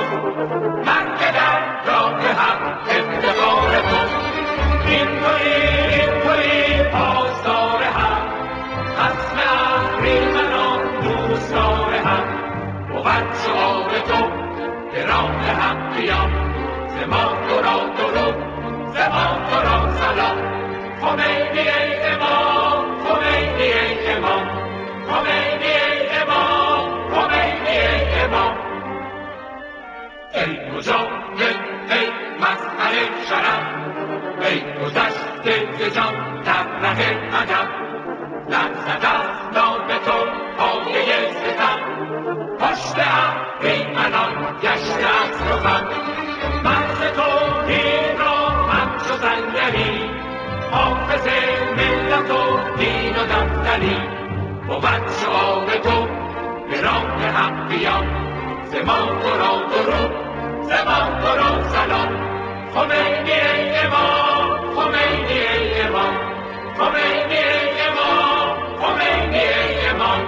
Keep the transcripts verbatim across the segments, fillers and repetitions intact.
من که در راه هم افتخار تو، این توی این توی پاسدار هم، خصم اهریمنان دوستدار هم. بود شعار تو به راه هم بیام، ز ما تو را درود، ز ما تو را سلام. خمینی ای امام، خمینی ای امام، خمینی ای امام، خمینی ای امام. ای مجاهد ای مظهر شرف، ای گذشته ز جان در ره ادب. لرزد از نام تو پایه ستم، پشت اهریمنان گشته از رخم. مرز توحید را همچو سنگری، حافظ ملت و دین و دفتری. بود شعار تو به راه هم بیام، ز ما تو را درود، ز ما تو را سلام. خمینی ای امام، خمینی ای امام، خمینی ای امام، خمینی ای امام.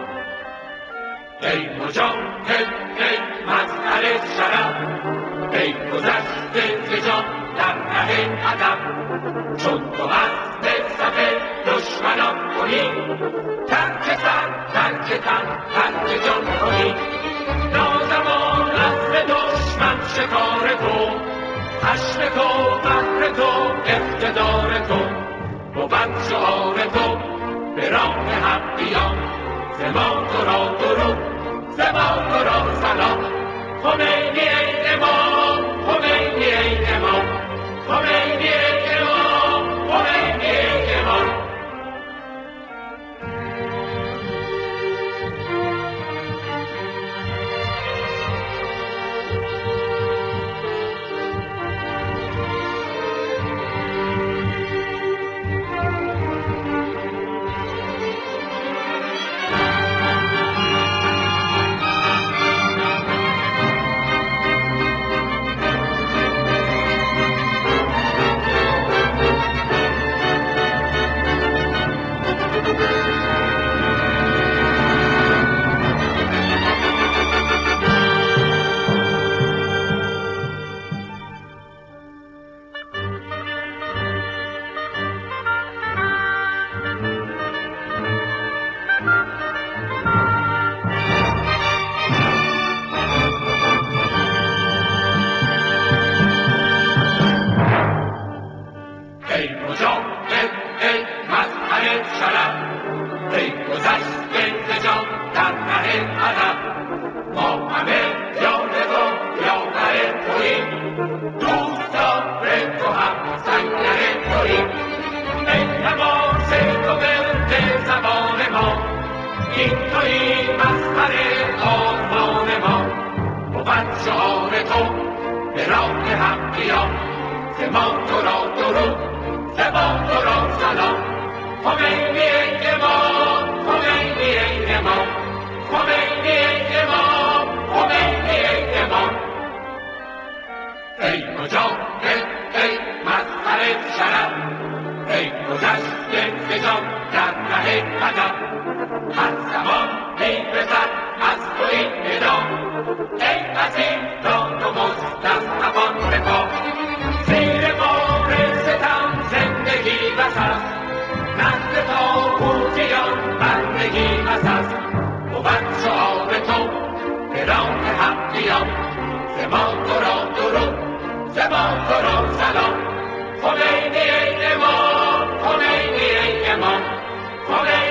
ای مجاهد ای مظهر شرف، ای گذشته ز جان در ره ادب. چون تو از صف دشمنان کنی، ترک سر ترک تن ترک جان کنی. نازمان از دشمن شکار تو، خشم تو قهر تو اقتدار تو. بود شعار تو به راه هم بیام، ز ما تو را درود، ز ما تو را سلام. خمینی ای امام، خمینی ای امام، خمینی ای امام، خمینی ای امام. ای مجاهد ای مظهر شرف، ای گذشته ز جان در ره ادب. ما همه یاد تو یاور توییم، دوستدار تو هم سنگر توییم. ای لباس تو ورد زبان ما، این تویی مظهر آرمان ما. بود شعار تو به راه هم بیام، ز ما تو را درود، ز ما تو را سلام. خمینی ای امام، خمینی ای امام، خمینی ای امام، خمینی ای امام. ای مجاهد ای مظهر شرف، ای گذشته ز جان در ره ادب. هر زمان می‌رسد از تو این ندا، ای عظیم داد و مستضعفان رفاه. زیر بار ستم زندگی بس است، نزد طاغوتیان بندگی بس است. بود شعار تو به راه هم بیام، ز ما تو را درود، ز ما تو را سلام. خمینی ای امام، خمینی ای امام، خمینی